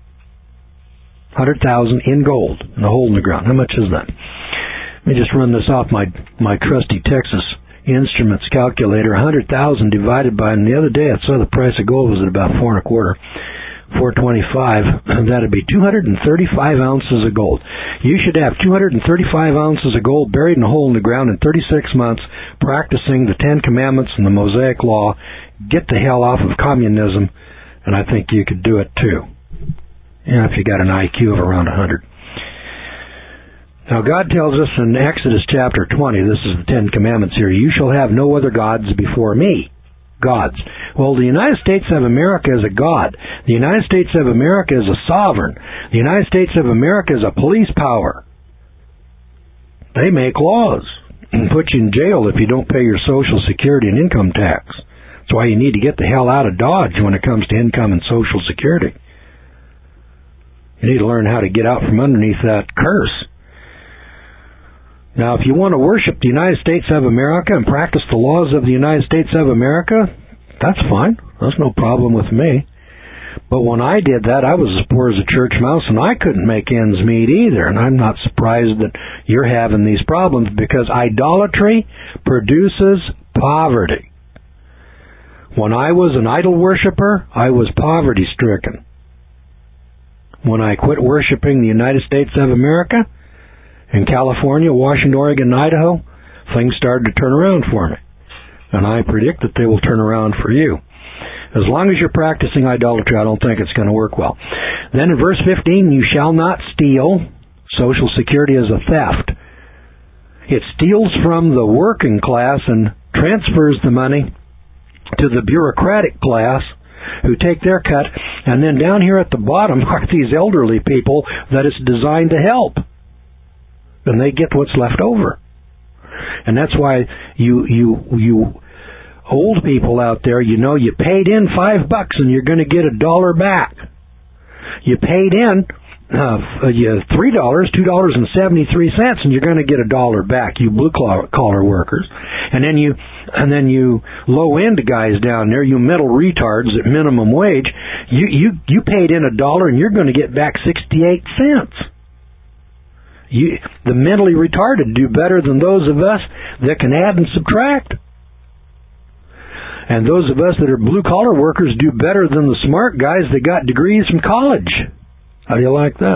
one hundred thousand dollars in gold in a hole in the ground. How much is that? Let me just run this off my my trusty Texas Instruments calculator. one hundred thousand divided by, and the other day I saw the price of gold was at about four and a quarter, four twenty-five. That'd be two hundred thirty-five ounces of gold. You should have two hundred thirty-five ounces of gold buried in a hole in the ground in thirty-six months, practicing the Ten Commandments and the Mosaic Law. Get the hell off of communism, and I think you could do it too. Yeah, if you got an I Q of around one hundred. Now, God tells us in Exodus chapter twenty, this is the Ten Commandments here, you shall have no other gods before me. Gods. Well, the United States of America is a god. The United States of America is a sovereign. The United States of America is a police power. They make laws and put you in jail if you don't pay your Social Security and income tax. That's why you need to get the hell out of Dodge when it comes to income and Social Security. You need to learn how to get out from underneath that curse. Now, if you want to worship the United States of America and practice the laws of the United States of America, that's fine. That's no problem with me. But when I did that, I was as poor as a church mouse, and I couldn't make ends meet either. And I'm not surprised that you're having these problems, because idolatry produces poverty. When I was an idol worshiper, I was poverty-stricken. When I quit worshiping the United States of America, in California, Washington, Oregon, and Idaho, things started to turn around for me. And I predict that they will turn around for you. As long as you're practicing idolatry, I don't think it's going to work well. Then in verse fifteen, you shall not steal. Social Security is a theft. It steals from the working class and transfers the money to the bureaucratic class who take their cut, and then down here at the bottom are these elderly people that it's designed to help. And they get what's left over. And that's why you you you old people out there, you know you paid in five bucks and you're going to get a dollar back. You paid in uh, you three dollars, two dollars and seventy three cents, and you're going to get a dollar back. You blue collar workers, and then you and then you low end guys down there, you mental retards at minimum wage. You you you paid in a dollar and you're going to get back sixty eight cents. You, the mentally retarded do better than those of us that can add and subtract. And those of us that are blue-collar workers do better than the smart guys that got degrees from college. How do you like that?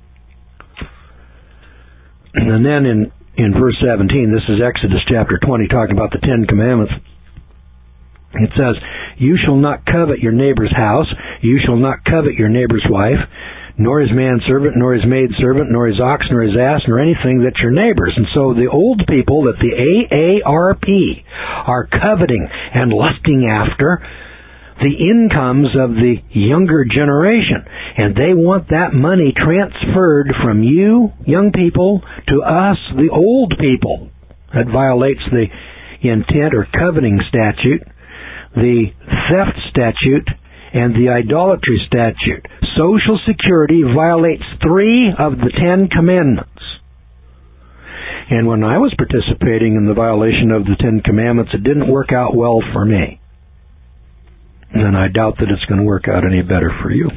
And then in, in verse seventeen, this is Exodus chapter twenty, talking about the Ten Commandments. It says, "You shall not covet your neighbor's house. You shall not covet your neighbor's wife, nor his manservant, nor his maidservant, nor his ox, nor his ass, nor anything that's your neighbor's." And so the old people that the A A R P are coveting and lusting after the incomes of the younger generation. And they want that money transferred from you, young people, to us, the old people. That violates the intent or coveting statute, the theft statute, and the idolatry statute. Social Security violates three of the Ten Commandments. And when I was participating in the violation of the Ten Commandments, it didn't work out well for me. And I doubt that it's going to work out any better for you.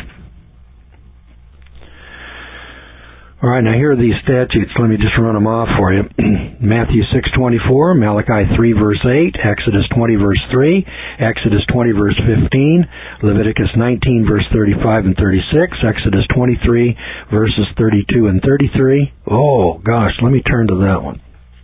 All right, now here are these statutes. Let me just run them off for you. Matthew six twenty-four, Malachi three verse eight, Exodus twenty verse three, Exodus twenty verse fifteen, Leviticus nineteen verse thirty-five and thirty-six, Exodus twenty-three verses thirty-two and thirty-three. Oh gosh, let me turn to that one.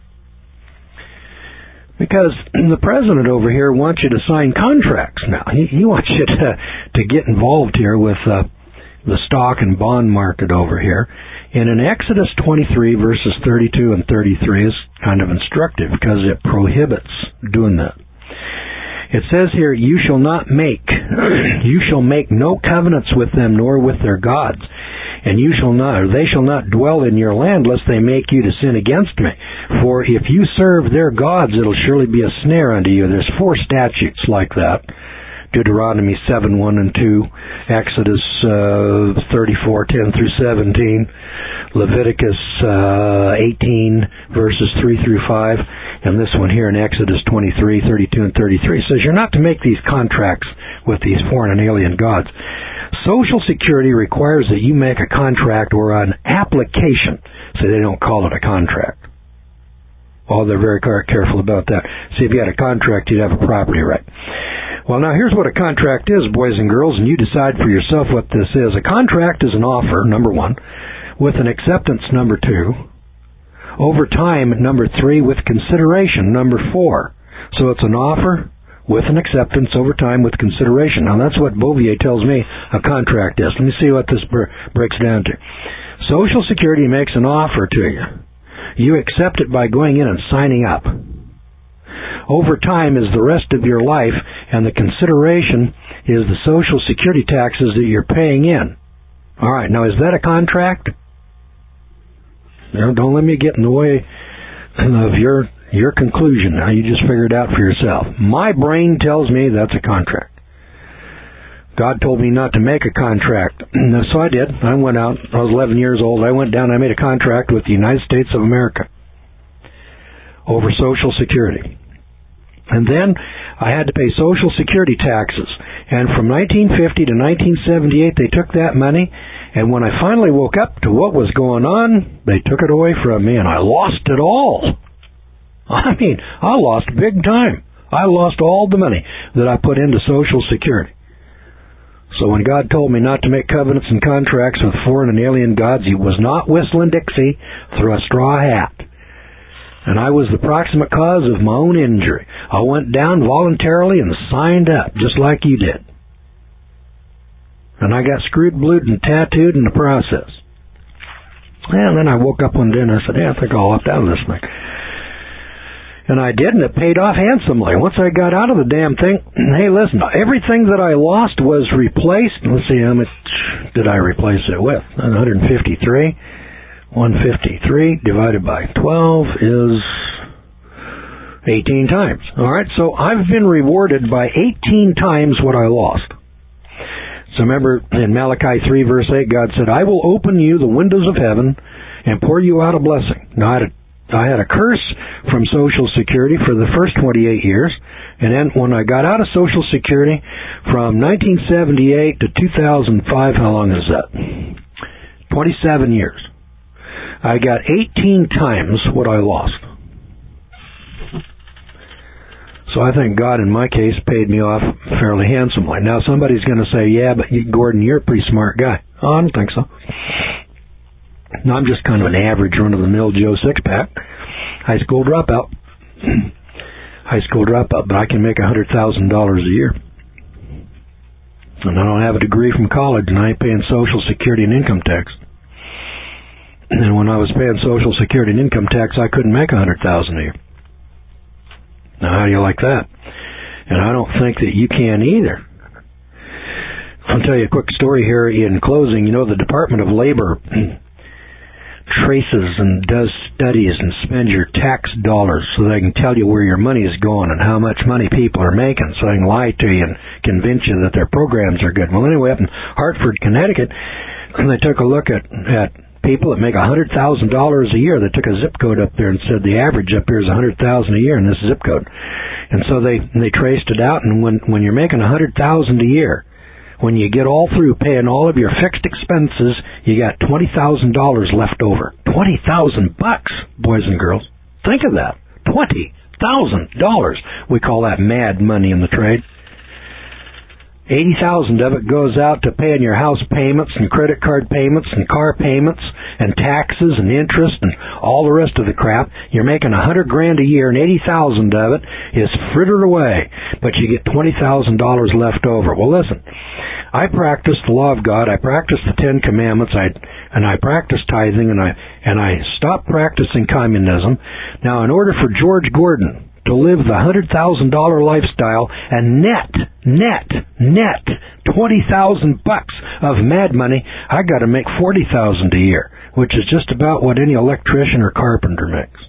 Because the president over here wants you to sign contracts now. He, he wants you to, to get involved here with uh, the stock and bond market over here. And in Exodus twenty-three, verses thirty-two and thirty-three is kind of instructive because it prohibits doing that. It says here, "You shall not make, you shall make no covenants with them nor with their gods, and you shall not, or they shall not dwell in your land lest they make you to sin against me. For if you serve their gods, it'll surely be a snare unto you." There's four statutes like that. Deuteronomy seven, one and two, Exodus uh, thirty-four, ten through seventeen, Leviticus uh, eighteen, verses three through five, and this one here in Exodus twenty-three, thirty-two and thirty-three says you're not to make these contracts with these foreign and alien gods. Social Security requires that you make a contract or an application, so they don't call it a contract. Oh, they're very careful about that. See, if you had a contract, you'd have a property right. Well, now here's what a contract is, boys and girls, and you decide for yourself what this is. A contract is an offer, number one, with an acceptance, number two, over time, number three, with consideration, number four. So it's an offer with an acceptance over time with consideration. Now that's what Bouvier tells me a contract is. Let me see what this breaks down to. Social Security makes an offer to you. You accept it by going in and signing up. Over time is the rest of your life, and the consideration is the Social Security taxes that you're paying in. All right, now is that a contract? No, don't let me get in the way of your your conclusion. Now you just figure it out for yourself. My brain tells me that's a contract. God told me not to make a contract, so I did. I went out. I was eleven years old. I went down and I made a contract with the United States of America over Social Security. And then I had to pay Social Security taxes. And from nineteen fifty to nineteen seventy-eight, they took that money. And when I finally woke up to what was going on, they took it away from me, and I lost it all. I mean, I lost big time. I lost all the money that I put into Social Security. So when God told me not to make covenants and contracts with foreign and alien gods, He was not whistling Dixie through a straw hat. And I was the proximate cause of my own injury. I went down voluntarily and signed up, just like you did. And I got screwed, blued, and tattooed in the process. And then I woke up one day and I said, hey, I think I'll opt out of this thing. And I did, and it paid off handsomely. Once I got out of the damn thing, hey, listen, everything that I lost was replaced. Let's see, how much did I replace it with? one hundred fifty-three. one hundred fifty-three divided by twelve is eighteen times. All right, so I've been rewarded by eighteen times what I lost. So remember, in Malachi three, verse eight, God said, I will open you the windows of heaven and pour you out a blessing. Now, I had a I had a curse from Social Security for the first twenty-eight years, and then when I got out of Social Security from nineteen seventy-eight to two thousand five, how long is that? twenty-seven years. I got eighteen times what I lost. So I think God, in my case, paid me off fairly handsomely. Now, somebody's going to say, yeah, but Gordon, you're a pretty smart guy. Oh, I don't think so. No, I'm just kind of an average run-of-the-mill Joe Sixpack. High school dropout. High school dropout, but I can make one hundred thousand dollars a year. And I don't have a degree from college, and I ain't paying Social Security and income tax. And when I was paying Social Security and income tax, I couldn't make one hundred thousand dollars a year. Now, how do you like that? And I don't think that you can either. I'll tell you a quick story here in closing. You know, the Department of Labor traces and does studies and spends your tax dollars so they can tell you where your money is going and how much money people are making, so they can lie to you and convince you that their programs are good. Well, anyway, up in Hartford, Connecticut, they took a look at, at people that make one hundred thousand dollars a year. They took a zip code up there and said the average up here is one hundred thousand dollars a year in this zip code. And so they they traced it out, and when, when you're making one hundred thousand dollars a year, when you get all through paying all of your fixed expenses, you got twenty thousand dollars left over. twenty thousand bucks, boys and girls. Think of that. twenty thousand dollars. We call that mad money in the trade. eighty thousand dollars of it goes out to paying your house payments and credit card payments and car payments and taxes and interest and all the rest of the crap. You're making one hundred grand a year, and eighty thousand dollars of it is frittered away, but you get twenty thousand dollars left over. Well, listen, I practice the law of God. I practice the Ten Commandments. I and I practice tithing, and I and I stopped practicing communism. Now, in order for George Gordon to live the one hundred thousand dollars lifestyle and net, net, net twenty thousand bucks of mad money, I got to make forty thousand a year, which is just about what any electrician or carpenter makes.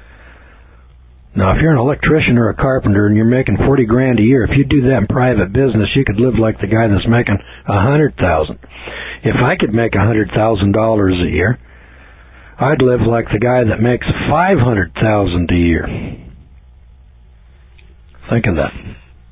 Now, if you're an electrician or a carpenter and you're making forty grand a year, if you do that in private business, you could live like the guy that's making one hundred thousand. If I could make one hundred thousand dollars a year, I'd live like the guy that makes five hundred thousand a year. Think of that.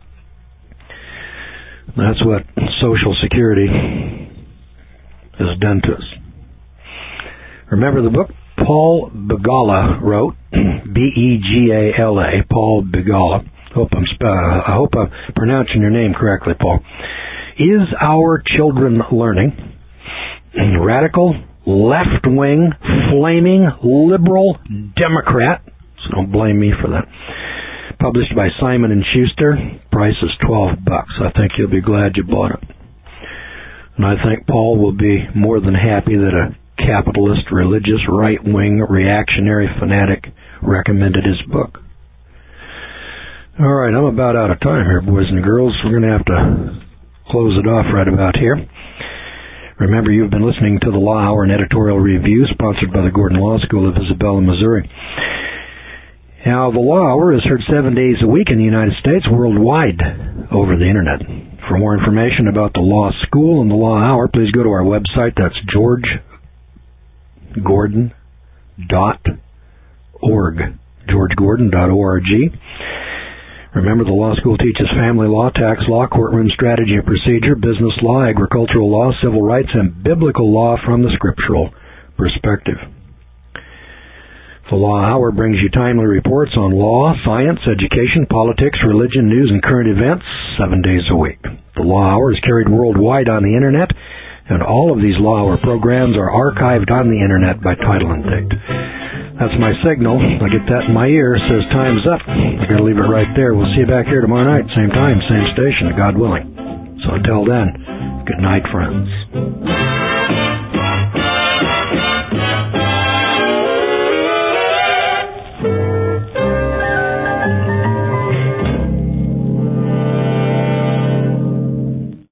That's what Social Security has done to us. Remember the book Paul Begala wrote, B E G A L A, Paul Begala. Hope I'm sp- uh, I hope I'm pronouncing your name correctly, Paul. Is Our Children Learning? Radical, left-wing, flaming, liberal Democrat. So don't blame me for that. Published by Simon and Schuster. Price is twelve bucks. I think you'll be glad you bought it. And I think Paul will be more than happy that a capitalist, religious, right-wing, reactionary fanatic recommended his book. All right, I'm about out of time here, boys and girls. We're going to have to close it off right about here. Remember, you've been listening to the Law Hour and Editorial Review, sponsored by the Gordon Law School of Isabella, Missouri. Now, the Law Hour is heard seven days a week in the United States, worldwide, over the Internet. For more information about the Law School and the Law Hour, please go to our website. That's george gordon dot org. george gordon dot org. Remember, the law school teaches family law, tax law, courtroom strategy and procedure, business law, agricultural law, civil rights, and biblical law from the scriptural perspective. The Law Hour brings you timely reports on law, science, education, politics, religion, news, and current events seven days a week. The Law Hour is carried worldwide on the Internet, and all of these Law Hour programs are archived on the Internet by title and date. That's my signal. I get that in my ear. It says time's up. I gotta leave it right there. We'll see you back here tomorrow night, same time, same station, God willing. So until then, good night, friends.